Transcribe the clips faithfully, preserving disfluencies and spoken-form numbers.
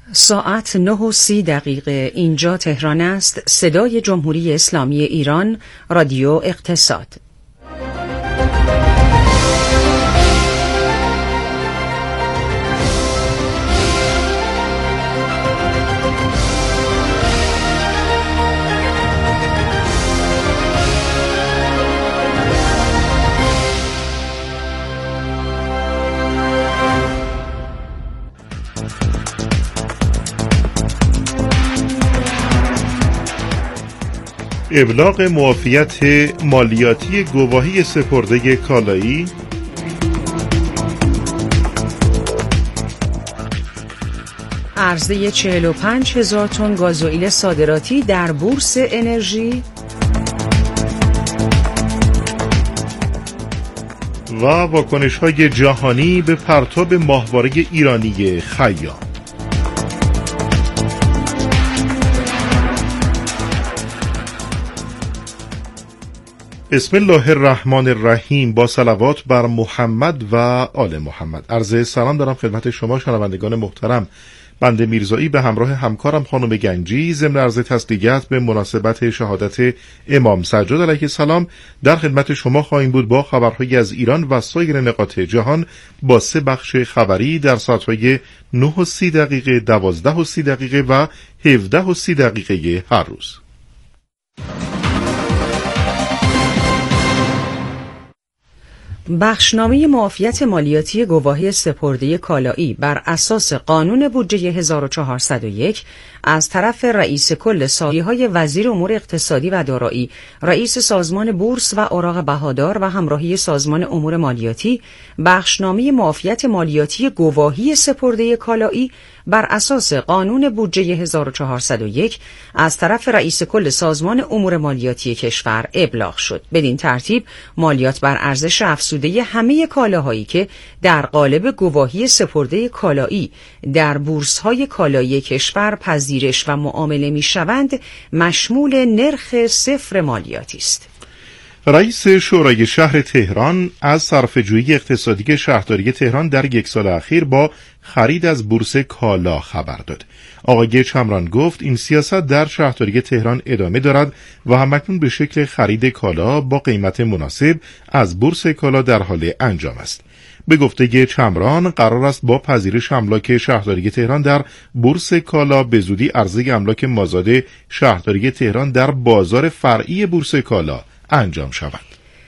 ساعت نه و سی دقیقه اینجا تهران است. صدای جمهوری اسلامی ایران، رادیو اقتصاد. ابلاغ معافیت مالیاتی گواهی سپرده کالایی، عرضه چهل و پنج هزار تن گازوئیل صادراتی در بورس انرژی و واکنش‌های جهانی به پرتاب ماهواره ایرانی خیام. بسم الله الرحمن الرحیم. با صلوات بر محمد و آل محمد. عرض سلام دارم خدمت شما شنوندگان محترم. بنده میرزایی به همراه همکارم خانم گنجی ضمن عرض تسلیت به مناسبت شهادت امام سجاد علیه السلام در خدمت شما خواهیم بود با خبرهایی از ایران و سایر نقاط جهان با سه بخش خبری در ساعت‌های نه و سی دقیقه، دوازده و سی دقیقه و هفده و سی دقیقه هر روز. بخشنامه معافیت مالیاتی گواهی سپرده کالایی بر اساس قانون بودجه هزار و چهارصد و یک از طرف رئیس کل سایه‌های وزیر امور اقتصادی و دارایی، رئیس سازمان بورس و اوراق بهادار و همراهی سازمان امور مالیاتی، بخشنامه معافیت مالیاتی گواهی سپرده کالایی بر اساس قانون بودجه هزار و چهارصد و یک از طرف رئیس کل سازمان امور مالیاتی کشور ابلاغ شد. بدین ترتیب مالیات بر ارزش افزوده همه کالاهایی که در قالب گواهی سپرده کالایی در بورس‌های کالایی کشور پذیرش و معامله می‌شوند مشمول نرخ صفر مالیاتی است. رئیس شورای شهر تهران از صرفه‌جویی اقتصادی شهرداری تهران در یک سال اخیر با خرید از بورس کالا خبر داد. آقای چمران گفت این سیاست در شهرداری تهران ادامه دارد و همکنون به شکل خرید کالا با قیمت مناسب از بورس کالا در حال انجام است. به گفته چمران قرار است با پذیرش املاک شهرداری تهران در بورس کالا به زودی عرضه املاک مازاد شهرداری تهران در بازار فرعی بورس کالا انجام شود.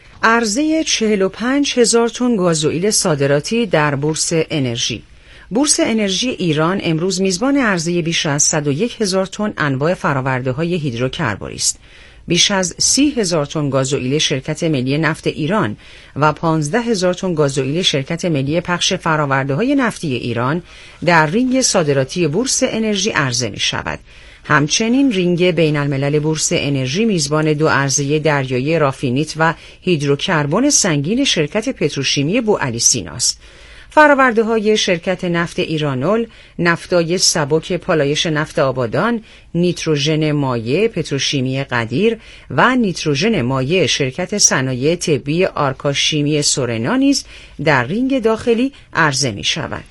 عرضه چهل و پنج هزار تن گازوئیل صادراتی در بورس انرژی. بورس انرژی ایران امروز میزبان عرضه بیش از صد و یک هزار تن انواع فرآورده‌های هیدروکربنی است. بیش از سی هزار تن گازوئیل شرکت ملی نفت ایران و پانزده هزار تن گازوئیل شرکت ملی پخش فرآورده‌های نفتی ایران در رینگ صادراتی بورس انرژی عرضه می شود. همچنین رینگ بین الملل بورس انرژی میزبان دو عرضه دریایی رافینیت و هیدروکربن سنگین شرکت پتروشیمی بوعلی سینا است. فرآورده‌های شرکت نفت ایرانول، نفتای سبک پالایش نفت آبادان، نیتروژن مایع پتروشیمی قدیر و نیتروژن مایع شرکت صنایع طبی آرکاشیمی سورنا نیز در رینگ داخلی عرضه می‌شوند.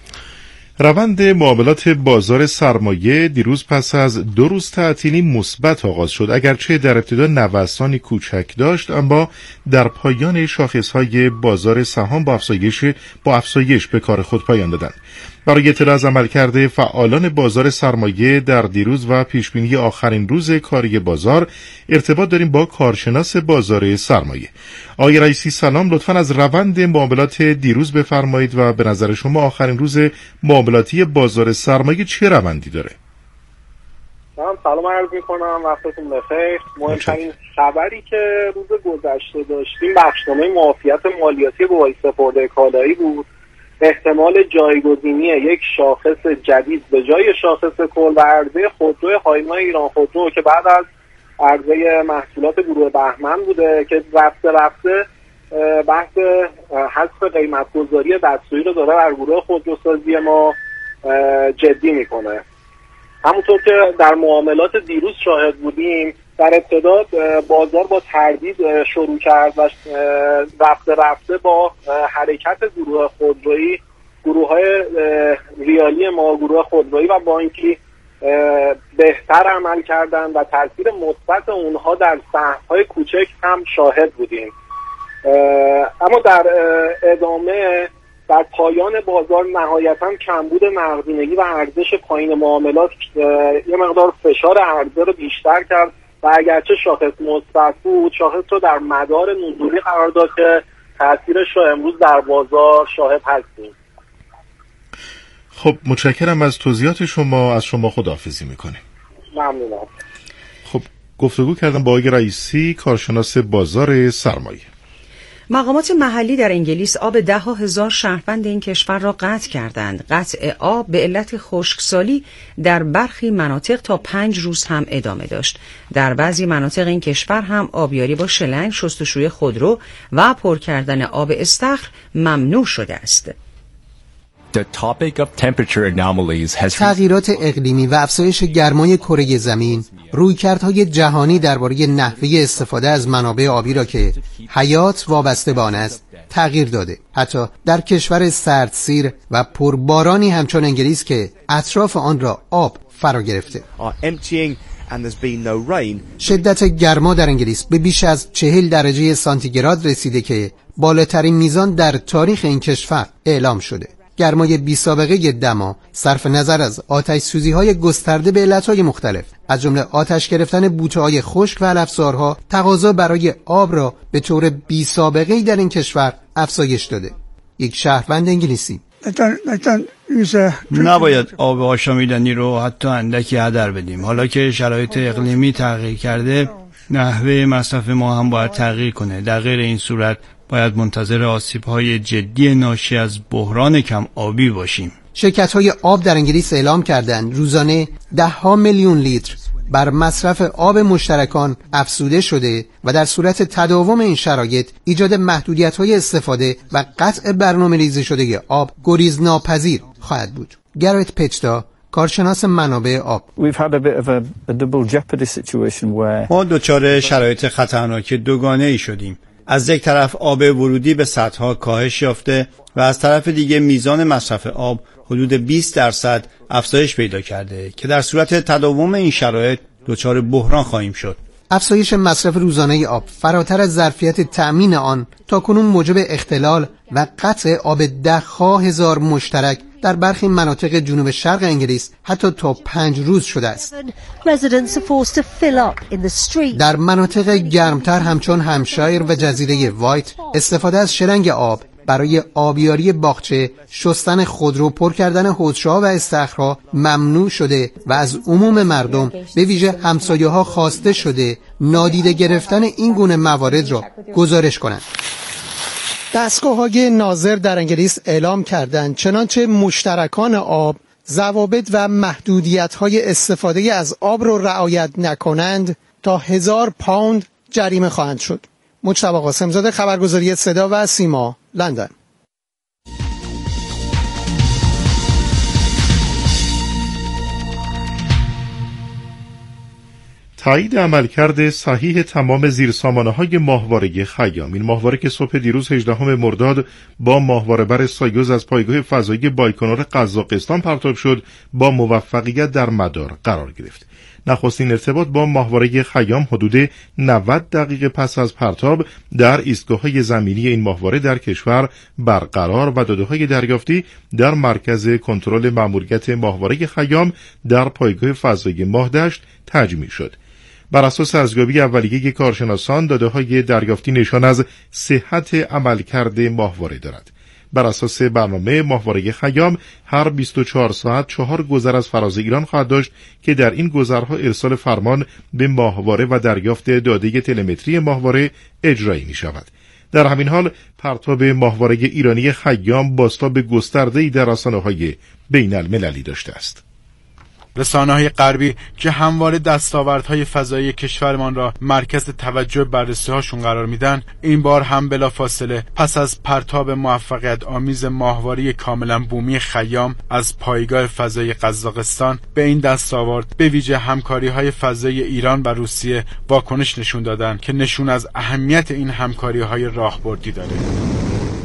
روند معاملات بازار سرمایه دیروز پس از دو روز تعطیلی مثبت آغاز شد، اگرچه در ابتدا نوسانی کوچک داشت، اما در پایان شاخص‌های بازار سهام با افزایش با افزایش به کار خود پایان دادند. برای اطلاع از عملکرد فعالان بازار سرمایه در دیروز و پیشبینی آخرین روز کاری بازار ارتباط داریم با کارشناس بازار سرمایه. آقای رئیسی سلام، لطفاً از روند معاملات دیروز بفرمایید و به نظر شما آخرین روز معاملاتی بازار سرمایه چه روندی داره؟ من سلام عرض می‌کنم، وقتتون بخیر. مهمترین خبری که روز گذشته داشتیم بخشنامه معافیت مالیاتی گواهی سپرده کالایی بود. احتمال جایگزینی یک شاخص جدید به جای شاخص کل و عرضه خودرو هایما ایران خودرو که بعد از عرضه محصولات گروه بهمن بوده که رفته رفته بحث حذف قیمت گذاری دستوری رو داره در گروه خودروسازی ما جدی میکنه. همونطور که در معاملات دیروز شاهد بودیم، در ابتدا بازار با تردید شروع کرد و رفته رفته با حرکت گروه خودرویی گروه های ریالی ما، گروه خودرویی و بانکی بهتر عمل کردن و تاثیر مثبت اونها در سهم‌های کوچک هم شاهد بودیم. اما در ادامه در پایان بازار نهایتاً کمبود نقدینگی و ارزش پایین معاملات یه مقدار فشار عرضه رو بیشتر کرد و اگرچه شاخص مثبت بود، شاخص رو در مدار نزولی قرار داد که تاثیرش رو امروز در بازار شاهد هستیم. خب متشکرم از توضیحات شما. از شما خداحافظی میکنیم. ممنونم. خب گفتگو کردم با آقای رئیسی، کارشناس بازار سرمایه. مقامات محلی در انگلیس آب ده ها هزار شهروند این کشور را قطع کردند. قطع آب به علت خشکسالی در برخی مناطق تا پنج روز هم ادامه داشت. در بعضی مناطق این کشور هم آبیاری با شلنگ، شستشوی خودرو و پر کردن آب استخر ممنوع شده است. تغییرات اقلیمی و افزایش گرمای کره زمین رویکردهای جهانی درباره نحوه استفاده از منابع آبی را که حیات وابسته به آن است تغییر داده. حتی در کشور سردسیر و پربارانی همچون انگلیس که اطراف آن را آب فرا گرفته. شدت گرما در انگلیس به بیش از چهل درجه سانتیگراد رسیده که بالاترین میزان در تاریخ این کشور اعلام شده. گرمای بی سابقه دما صرف نظر از آتش سوزی های گسترده به علتهای مختلف از جمله آتش گرفتن بوته‌های خشک و علفزارها تقاضا برای آب را به طور بی سابقه در این کشور افزایش داده. یک شهروند انگلیسی: نباید آب آشامیدنی رو حتی اندکی هدر بدیم. حالا که شرایط اقلیمی تغییر کرده، نحوه مصرف ما هم باید تغییر کنه. در غیر این صورت باید منتظر آسیب‌های جدی ناشی از بحران کم آبی باشیم. شرکت‌های آب در انگلیس اعلام کردند روزانه ده ها میلیون لیتر بر مصرف آب مشترکان افزوده شده و در صورت تداوم این شرایط ایجاد محدودیت‌های استفاده و قطع برنامه‌ریزی شده آب گریزناپذیر خواهد بود. گرت پچتا، کارشناس منابع آب: ما دچار شرایط خطرناک دوگانه‌ای شدیم. از یک طرف آب ورودی به سدها کاهش یافته و از طرف دیگه میزان مصرف آب حدود بیست درصد افزایش پیدا کرده که در صورت تداوم این شرایط دچار بحران خواهیم شد. افزایش مصرف روزانه آب فراتر از ظرفیت تأمین آن تاکنون موجب اختلال و قطع آب ده ها هزار مشترک در برخی مناطق جنوب شرق انگلیس حتی تا پنج روز شده است. در مناطق گرمتر همچون همشایر و جزیره وایت استفاده از شلنگ آب برای آبیاری باغچه، شستن خودرو، پر کردن حوضچه‌ها و استخرها ممنوع شده و از عموم مردم به ویژه همسایه‌ها خواسته شده نادیده گرفتن این گونه موارد را گزارش کنند. دستگاه‌های ناظر در انگلیس اعلام کردند چنانچه مشترکان آب ضوابط و محدودیت‌های استفاده از آب را رعایت نکنند تا هزار پوند جریمه خواهند شد. مجتبی قاسم‌زاده، خبرگزاری صدا و سیما، لندن. تایید عملکرد صحیح تمام زیرسامانه‌های ماهواره خیام. این ماهواره که صبح دیروز هجدهم مرداد با ماهواره بر سایوز از پایگاه فضایی بایکنور قزاقستان پرتاب شد، با موفقیت در مدار قرار گرفت. نخستین ارتباط با ماهواره خیام حدود نود دقیقه پس از پرتاب در ایستگاه‌های زمینی این ماهواره در کشور برقرار و داده‌های دریافتی در مرکز کنترل ماموریت ماهواره خیام در پایگاه فضایی ماهدشت تجمیع شد. بر اساس ارزیابی اولیه کارشناسان، داده‌های دریافتی نشان از صحت عملکرد ماهواره دارد. بر اساس برنامه، ماهواره خیام هر بیست و چهار ساعت چهار گذر از فراز ایران خواهد داشت که در این گذرها ارسال فرمان به ماهواره و دریافت داده تلمتری ماهواره اجرایی می شود. در همین حال پرتاب ماهواره ایرانی خیام بازتاب گسترده‌ای در رسانه‌های بین المللی داشته است. رسانه‌های غربی که همواره دستاوردهای فضایی کشورمان را مرکز توجه بررسی‌هاشون قرار میدن، این بار هم بلافاصله پس از پرتاب موفقیت آمیز ماهواره کاملا بومی خیام از پایگاه فضایی قزاقستان به این دستاورد به ویژه همکاری‌های فضایی ایران و روسیه واکنش نشون دادن که نشون از اهمیت این همکاری‌های راهبردی داره.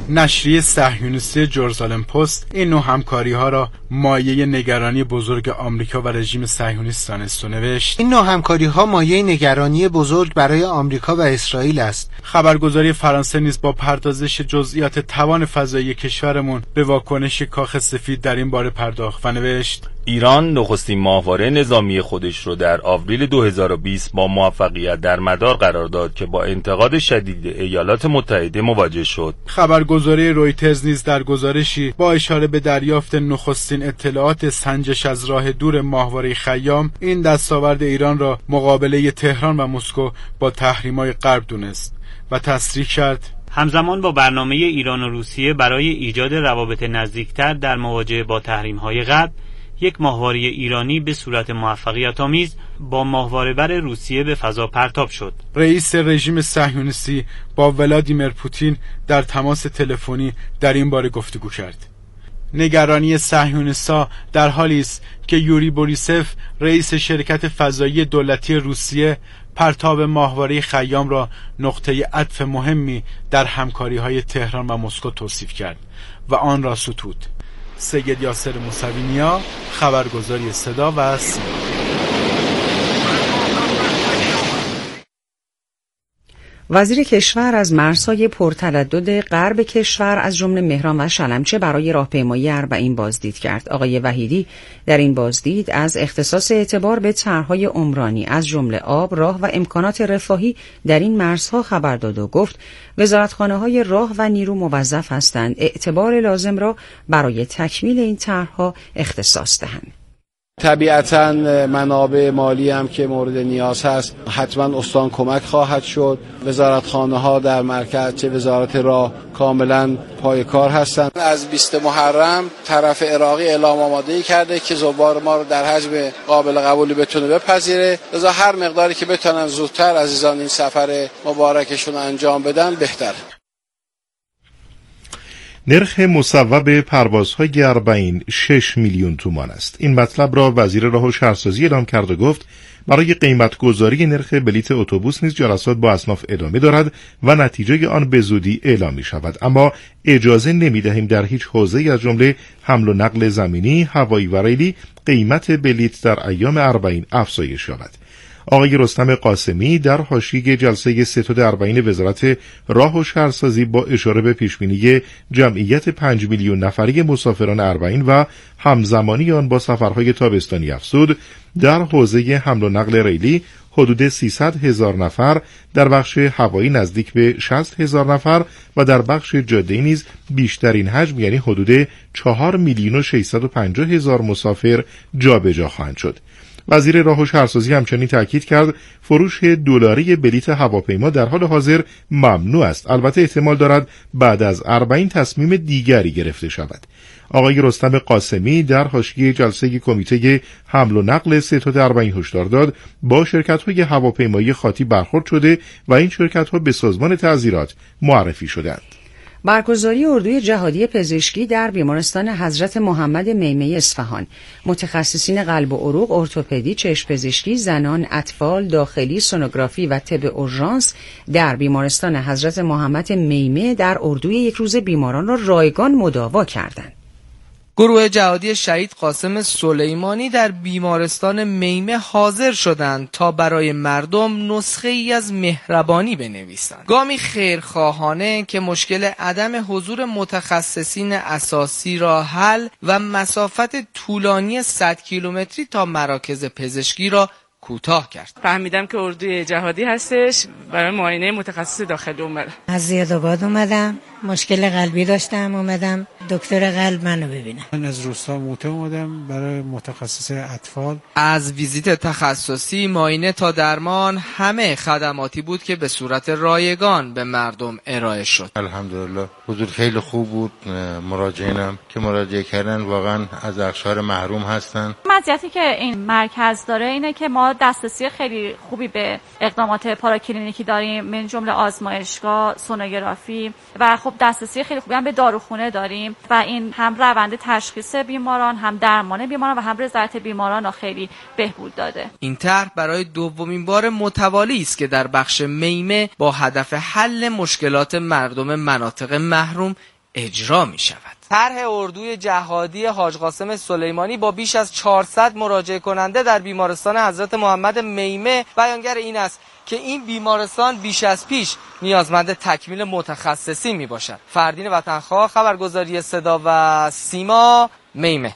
نشریه صهیونیستی جرزالم پست این نوع همکاری‌ها را مایه نگرانی بزرگ آمریکا و رژیم صهیونیست دانست و نوشت: این نوع همکاری‌ها مایه نگرانی بزرگ برای آمریکا و اسرائیل است. خبرگزاری فرانسه نیز با پردازش جزئیات توان فضایی کشورمون به واکنش کاخ سفید در این باره پرداخت و نوشت: ایران نخستین ماهواره نظامی خودش رو در آوریل دو هزار و بیست با موفقیت در مدار قرار داد که با انتقاد شدید ایالات متحده مواجه شد. خبرگزاری رویترز نیز در گزارشی با اشاره به دریافت نخستین اطلاعات سنجش از راه دور ماهواره خیام این دستاورد ایران را مقابله تهران و مسکو با تحریم‌های غرب دونست و تصریح کرد: همزمان با برنامه ایران و روسیه برای ایجاد روابط نزدیکتر در مواجهه با تحریم‌های غرب، یک ماهواره ایرانی به صورت موفقیت‌آمیز با ماهواره‌بر روسیه به فضا پرتاب شد. رئیس رژیم صهیونیستی با ولادیمیر پوتین در تماس تلفنی در این باره گفتگو کرد. نگرانی صهیونیست‌ها در حالی است که یوری بوریسف رئیس شرکت فضایی دولتی روسیه پرتاب ماهواره خیام را نقطه عطف مهمی در همکاری‌های تهران و مسکو توصیف کرد و آن را ستود. سید یاسر موسوی، خبرگزاری صدا و سیما. وزیر کشور از مرزهای پرتردد غرب کشور از جمله مهران و شلمچه برای راهپیمایی اربعین بازدید کرد. آقای وحیدی در این بازدید از اختصاص اعتبار به طرح‌های عمرانی از جمله آب، راه و امکانات رفاهی در این مرزها خبر داد و گفت وزارتخانه‌های راه و نیرو موظف هستند اعتبار لازم را برای تکمیل این طرح‌ها اختصاص دهند. طبیعتاً منابع مالی هم که مورد نیاز هست حتما استان کمک خواهد شد. وزارتخانه ها در مرکز چه وزارت راه کاملا پای کار هستند. از بیست محرم طرف عراقی اعلام آمادگی کرده که زوار ما رو در حجم قابل قبولی بتونه بپذیره، لذا هر مقداری که بتونن زودتر عزیزان این سفر مبارکشون انجام بدن بهتر. نرخ مصوب پروازهای اربعین شش میلیون تومان است. این مطلب را وزیر راه و شهرسازی اعلام کرد و گفت برای قیمت گذاری نرخ بلیت اتوبوس نیز جلسات با اصناف ادامه دارد و نتیجه آن به زودی اعلام می شود، اما اجازه نمی دهیم در هیچ حوزه‌ای از جمله حمل و نقل زمینی، هوایی و ریلی قیمت بلیت در ایام اربعین افزایش یابد. آقای رستم قاسمی در حاشیه جلسه ستاد اربعین وزارت راه و شهرسازی با اشاره به پیشبینی جمعیت پنج میلیون نفری مسافران اربعین و همزمانی آن با سفرهای تابستانی افزود، در حوزه حمل و نقل ریلی حدود سیصد هزار نفر، در بخش هوایی نزدیک به شصت هزار نفر و در بخش جاده‌ای نیز بیشترین حجم یعنی حدود چهار میلیون و ششصد و پنجاه هزار مسافر جابجا خواهند شد. وزیر راه و شهرسازی همچنین تاکید کرد فروش دلاری بلیت هواپیما در حال حاضر ممنوع است، البته احتمال دارد بعد از اربعین تصمیم دیگری گرفته شود. آقای رستم قاسمی در حاشیه جلسه کمیته حمل و نقل ستاد اربعین هشدار داد با شرکت‌های هواپیمایی خاطی برخورد شده و این شرکت‌ها به سازمان تعزیرات معرفی شدند. برگزاری اردوی جهادی پزشکی در بیمارستان حضرت محمد میمه اصفهان. متخصصین قلب و عروق، ارتوپدی، چشم پزشکی، زنان، اطفال، داخلی، سونوگرافی و طب اورژانس در بیمارستان حضرت محمد میمه در اردوی یک روز بیماران را رایگان مداوا کردند. گروه جهادی شهید قاسم سلیمانی در بیمارستان میمه حاضر شدند تا برای مردم نسخه ای از مهربانی بنویسند. گامی خیرخواهانه که مشکل عدم حضور متخصصین اساسی را حل و مسافت طولانی صد کیلومتری تا مراکز پزشکی را کوتاه کرد. فهمیدم که اردوی جهادی هستش، برای معاینه متخصص داخلی اومدم. از زیادآباد اومدم، مشکل قلبی داشتم، اومدم دکتر قلب منو ببینم. من از روستا موته اومدم برای متخصص اطفال. از ویزیت تخصصی، معاینه تا درمان، همه خدماتی بود که به صورت رایگان به مردم ارائه شد. الحمدلله حضور خیلی خوب بود. مراجعینم که مراجعه کردن واقعا از اقشار محروم هستن. مزیتی که این مرکز داره اینه که ما دسترسی خیلی خوبی به اقدامات پاراکلینیکی داریم، من جمله آزمایشگاه، سونوگرافی و خب دسترسی خیلی خوبی هم به داروخونه داریم و این هم روند تشخیص بیماران، هم درمان بیماران و هم رضایت بیماران را خیلی بهبود داده. این طرح برای دومین بار متوالی است که در بخش میمه با هدف حل مشکلات مردم مناطق محروم اجرا می شود. طرح اردوی جهادی حاج قاسم سلیمانی با بیش از چهارصد مراجعه کننده در بیمارستان حضرت محمد میمه بیانگر این است که این بیمارستان بیش از پیش نیازمند تکمیل متخصصی می باشد. فردین وطنخواه، خبرگزاری صدا و سیما، میمه.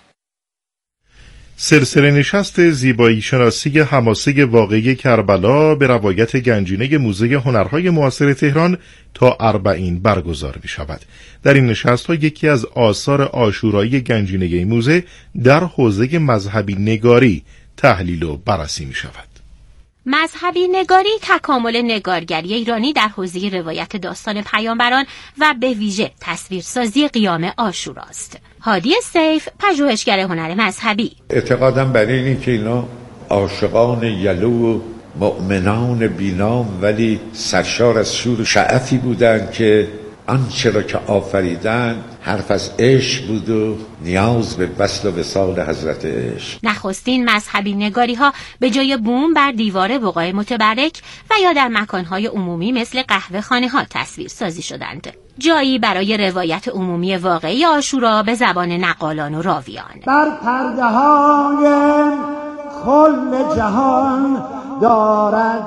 سلسله نشست زیبایی شناسی حماسه واقعی کربلا به روایت گنجینه موزه هنرهای معاصر تهران تا اربعین برگزار می شود. در این نشست ها یکی از آثار عاشورایی گنجینه موزه در حوزه مذهبی نگاری تحلیل و بررسی می شود. مذهبی نگاری تکامل نگارگری ایرانی در حوزه روایت داستان پیامبران و به ویژه تصویرسازی قیام عاشورا است. هادی سیف، پژوهشگر هنر مذهبی: اعتقادم بر اینه که اینا عاشقان یلو و مؤمنان بینام ولی سرشار از شور و شعفی بودند که آنچه را که آفریدن حرف از عشق بود و نیاز به وصل و وصال حضرت عشق. نخستین مذهبی نگاری ها به جای بوم بر دیوار بقای متبرک و یا در مکانهای عمومی مثل قهوه خانه ها تصویر سازی شدند. جایی برای روایت عمومی واقعی عاشورا به زبان نقالان و راویان. بر پرده های کل جهان دارد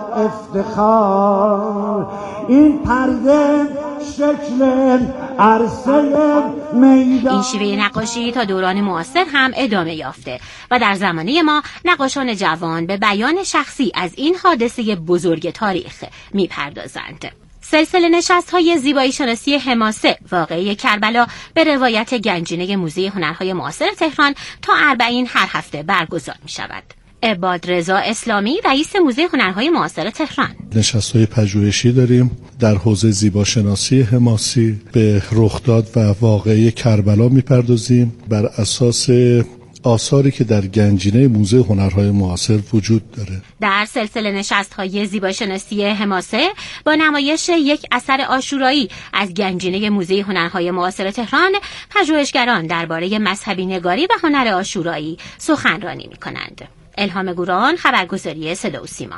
افتخار، این پرده شکل عرصه میدان. این شیوه نقاشی تا دوران معاصر هم ادامه یافته و در زمانه ما نقاشان جوان به بیان شخصی از این حادثه بزرگ تاریخ میپردازند. سلسله نشست‌های زیبایی شناسی حماسه واقعی کربلا به روایت گنجینه موزه هنرهای معاصر تهران تا اربعین هر هفته برگزار می‌شود. عباد رضا اسلامی، رئیس موزه هنرهای معاصر تهران: نشست‌های پژوهشی داریم در حوزه زیباشناسی حماسی، به رخداد و واقعه کربلا می‌پردازیم بر اساس آثاری که در گنجینه موزه هنرهای معاصر وجود داره. در سلسله نشست‌های زیباشناسی حماسه با نمایش یک اثر عاشورایی از گنجینه موزه هنرهای معاصر تهران، پژوهشگران درباره مذهبی نگاری و هنر عاشورایی سخنرانی می‌کنند. الهام گوران، خبرگزاری صدا و سیما.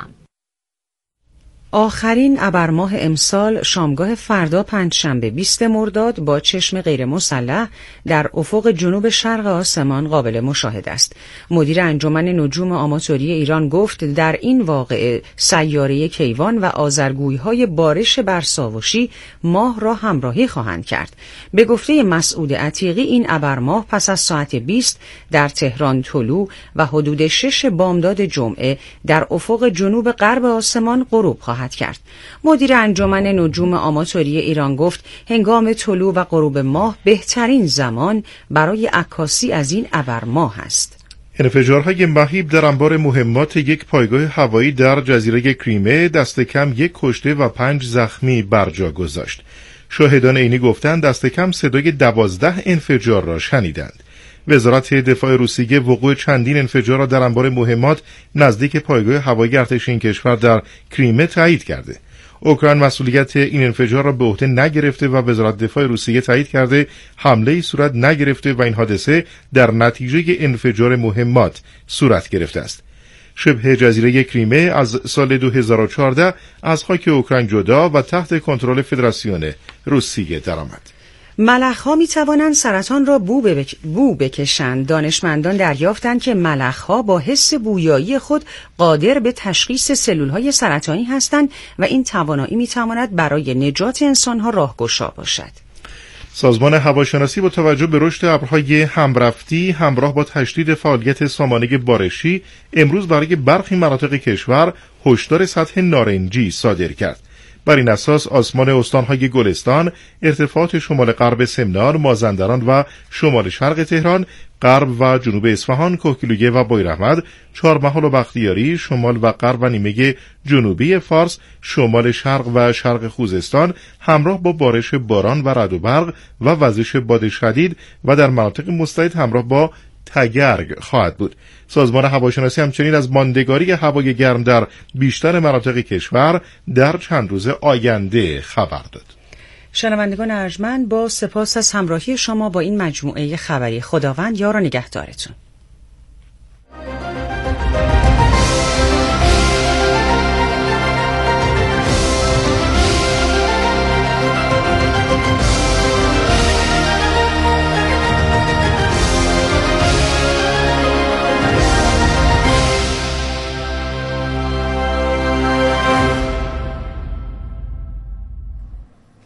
آخرین ابرماه امسال شامگاه فردا پنجشنبه بیست مرداد با چشم غیر مسلح در افق جنوب شرق آسمان قابل مشاهده است. مدیر انجمن نجوم آماتوری ایران گفت در این واقعه سیاره کیوان و آذرگویی‌های بارش بر ساوشی ماه را همراهی خواهند کرد. به گفته مسعود عتیقی این ابرماه پس از ساعت بیست در تهران طلوع و حدود شش بامداد جمعه در افق جنوب غرب آسمان غروب خواهد کرد. مدیر انجمن نجوم آماتوری ایران گفت هنگام طلوع و غروب ماه بهترین زمان برای عکاسی از این ابرماه است. انفجارهای مهیب در انبار مهمات یک پایگاه هوایی در جزیره کریمه دست کم یک کشته و پنج زخمی بر جا گذاشت. شاهدان عینی گفتند دست کم صدای دوازده انفجار را شنیدند. وزارت دفاع روسیه وقوع چندین انفجار را در انبار مهمات نزدیک پایگاه هوایی ارتش این کشور در کریمه تایید کرده. اوکراین مسئولیت این انفجار را به عهده نگرفته و وزارت دفاع روسیه تایید کرده حمله صورت نگرفته و این حادثه در نتیجه انفجار مهمات صورت گرفته است. شبه جزیره کریمه از سال دو هزار و چهارده از خاک اوکراین جدا و تحت کنترل فدراسیون روسیه درآمد. ملخ‌ها می‌توانند سرطان را بو, ببک... بو بکشند. دانشمندان دریافتند که ملخ‌ها با حس بویایی خود قادر به تشخیص سلول‌های سرطانی هستند و این توانایی می‌تواند برای نجات انسان‌ها راهگشا باشد. سازمان هواشناسی با توجه به رشد ابرهای همرفتی همراه با تشدید فعالیت سامانه بارشی امروز برای برخی مناطق کشور هشدار سطح نارنجی صادر کرد. بر این اساس آسمان استانهای گلستان، ارتفاعات شمال غرب سمنان، مازندران و شمال شرق تهران، غرب و جنوب اصفهان، کوهگیلویه و بویراحمد، چهارمحال و بختیاری، شمال و غرب و نیمه جنوبی فارس، شمال شرق و شرق خوزستان همراه با بارش باران و رعد و برق و وزش باد شدید و در مناطق مستعد همراه با تگرگ خواهد بود. سازمان هواشناسی همچنین از ماندگاری هوای گرم در بیشتر مناطق کشور در چند روز آینده خبر داد. شنوندگان ارجمند، با سپاس از همراهی شما با این مجموعه خبری. خداوند یار و نگهدارتون.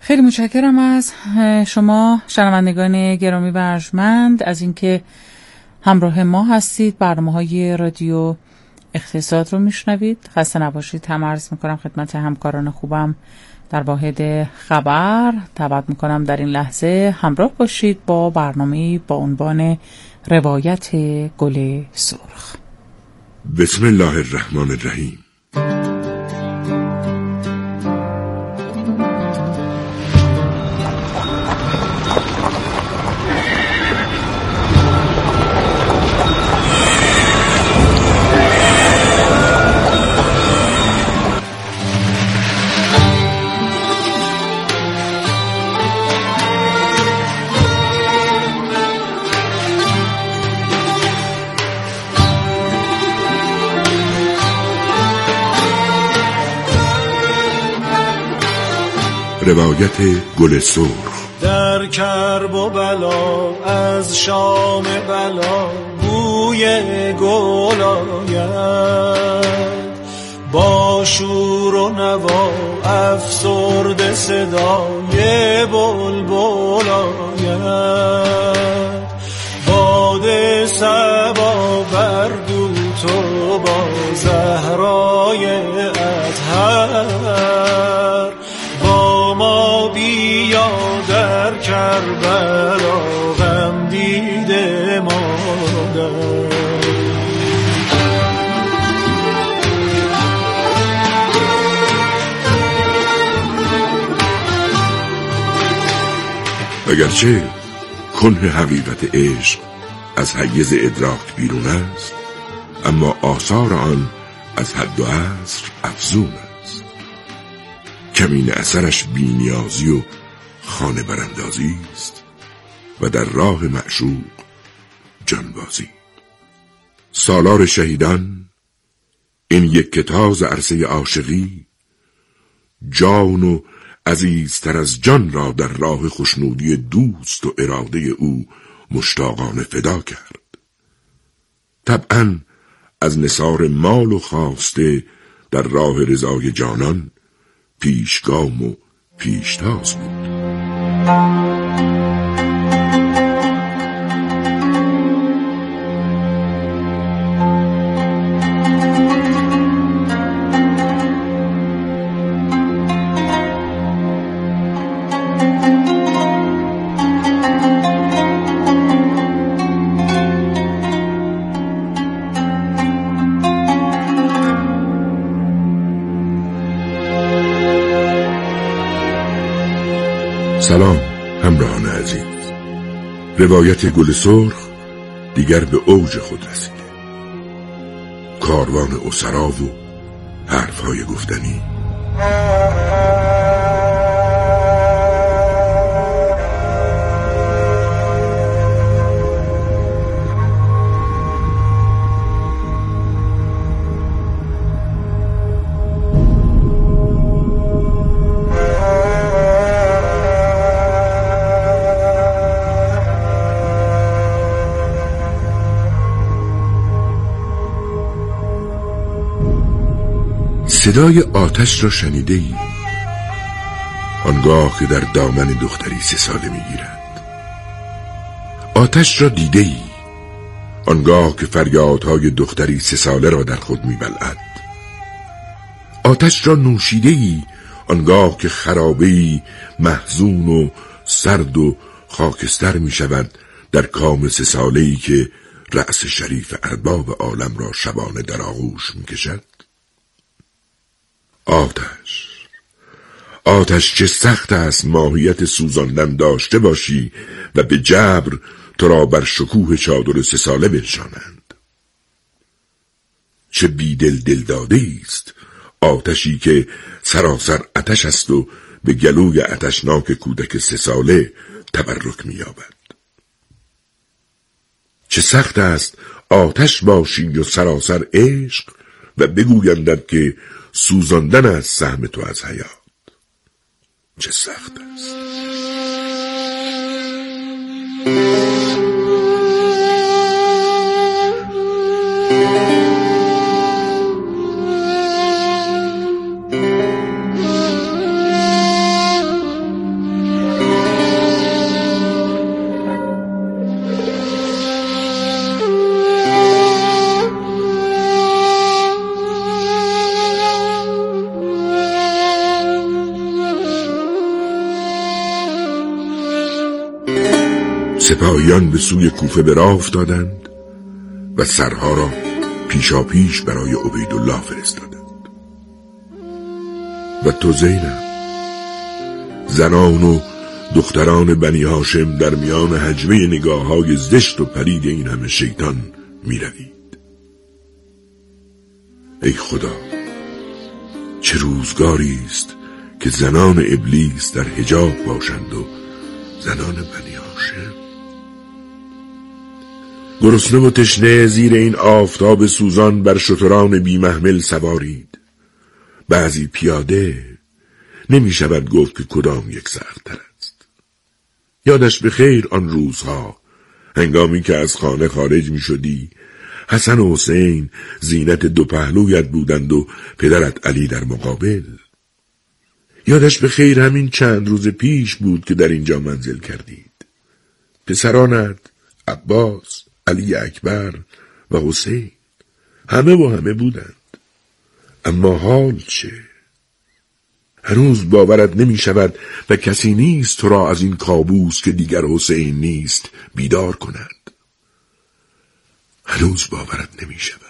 خیلی متشکرم از شما شنوندگان گرامی و ارجمند از اینکه همراه ما هستید. برنامه‌های رادیو اقتصاد رو میشنوید. خسته نباشید هم عرض میکنم خدمت همکاران خوبم در واحد خبر. دعوت میکنم در این لحظه همراه باشید با برنامه‌ای با عنوان روایت گل سرخ. بسم الله الرحمن الرحیم. روایت گل سرخ. در کرب و بلا از شام بلا بوی گل آید، با شور و نوا افسرده صدای بلبل آید، باد صبا بر دوت و با زهرای اطهر، ما بیا در کربلا غم دیده مادر. اگرچه کنه حقیقت عشق از حیز ادراک بیرون است، اما آثار آن از حد و حصر افزون است. کمین اثرش بی‌نیازی و خانه براندازی است و در راه معشوق جانبازی. سالار شهیدان، این یک کتاز عرصه عاشقی، جان و عزیزتر از جان را در راه خوشنودی دوست و اراده او مشتاقانه فدا کرد. طبعاً از نثار مال و خواسته در راه رضای جانان پیشگام و پیشتاز بود. سلام همراهان عزیز. روایت گل سرخ دیگر به اوج خود رسیده. کاروان اسرا و حرفهای گفتنی. صدای آتش را شنیده ای؟ آنگاه که در دامن دختری سه ساله میگیرد. آتش را دیده ای؟ آنگاه که فریادهای دختری سه ساله را در خود میبلعد. آتش را نوشیده ای؟ آنگاه که خرابه‌ای محزون و سرد و خاکستر میشود در کام سه ساله‌ای که رأس شریف ارباب عالم را شبانه در آغوش میکشد. آتش آتش چه سخت است ماهیت سوزاندن داشته باشی و به جبر تو را بر شکوه چادر سه ساله بنشانند. چه بیدل دل داده است آتشی که سراسر آتش است و به گلوی آتشناک کودک سه ساله تبرک می‌یابد. چه سخت است آتش باشی و سراسر عشق و بگویندت که سوزاندن از سهم تو از حیات. چه سخت است. سپاهیان به سوی کوفه به راه افتادند و سرها را پیشا پیش برای عبیدالله فرستادند. و تو زینب، زنان و دختران بنی هاشم در میان حجمه نگاه های زشت و پلید این همه شیطان می روید. ای خدا، چه روزگاری است که زنان ابلیس در حجاب باشند و زنان بنی هاشم. گرسنه و تشنه زیر این آفتاب سوزان بر شتران بی محمل سوارید. بعضی پیاده، نمی شود گفت که کدام یک سخت‌تر است. یادش به خیر آن روزها، هنگامی که از خانه خارج می شدی، حسن و حسین زینت دو پهلویت بودند و پدرت علی در مقابل. یادش به خیر همین چند روز پیش بود که در اینجا منزل کردید. پسرانت عباس، علی اکبر و حسین همه با همه بودند. اما حال چه؟ هنوز باورت نمی شود و کسی نیست تو را از این کابوس که دیگر حسین نیست بیدار کند. هنوز باورت نمی شود.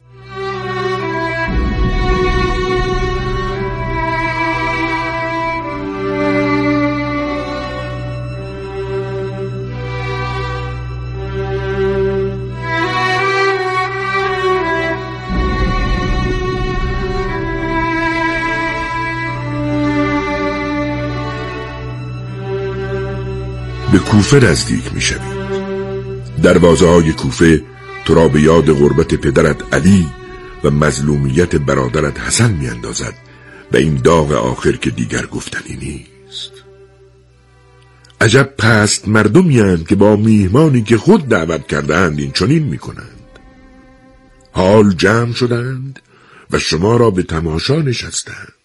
به کوفه نزدیک می شوید. دروازه های کوفه تو را به یاد غربت پدرت علی و مظلومیت برادرت حسن می اندازد و این داغ آخر که دیگر گفتنی نیست. عجب پست مردمی اند که با میهمانی که خود دعوت کردند این چنین می کنند. حال جمع شدند و شما را به تماشا نشستند.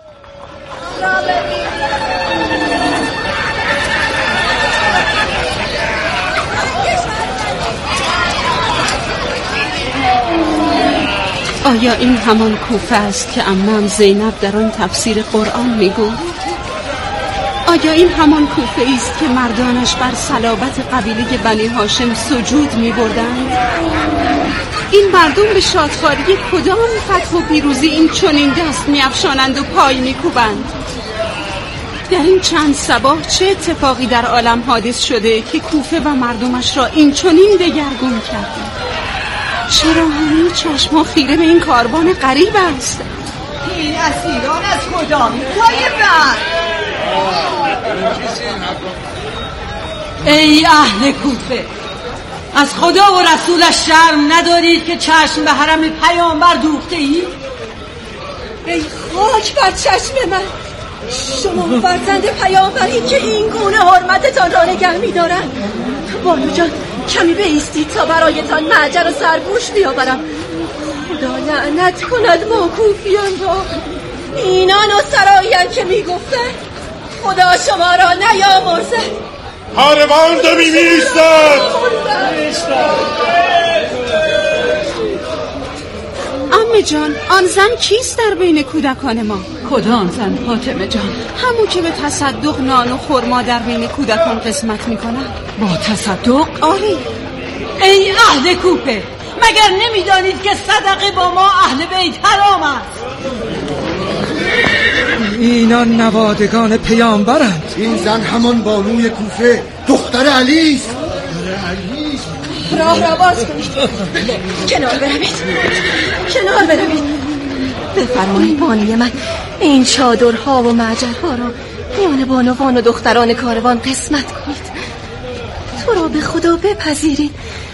آیا این همان کوفه است که عمم زینب در آن تفسیر قرآن میگفت؟ آیا این همان کوفه است که مردانش بر صلابت قبیله بنی هاشم سجود می‌بردند؟ این مردم به شادخواری کدام فتح و پیروزی این چنین دست می‌افشانند و پای می‌کوبند؟ در این چند صباح چه اتفاقی در عالم حادث شده که کوفه و مردمش را این چنین دگرگون کرده؟ چرا همه چشما خیره به این کاروان غریب است؟ این اسیران از کدام پای بر؟ ای اهل کوفه، از خدا و رسولش شرم ندارید که چشم به حرم پیامبر دوخته اید؟ ای خاک بر چشم من، شما فرزند پیامبری که این گونه حرمتتان را نگه می‌دارند. بانو جان، کمی بایستید تا برایتان معجر و سرگوش بیاورم. خدا لعنت کند موقوفیان را. اینان و سراییان که میگفتن خدا شما را نیامرزد. کاروان دمی می‌ایستد. عمه جان، آن زن کیست در بین کودکان ما؟ کدام زن فاطمه جان؟ همون که به تصدق نان و خرما در بین کودکان قسمت میکنن. با تصدق؟ آره. ای اهل کوفه، مگر نمیدانید که صدقه با ما اهل بیت حرام است؟ اینان نوادگان پیامبرند. این زن همان بانوی کوفه، دختر علی است. راه را باز کنید. کنار بروید، کنار بروید. بفرمایید بانوی من، این چادرها و معجرها را میان بانوان و دختران کاروان قسمت کنید. تو را به خدا بپذیرید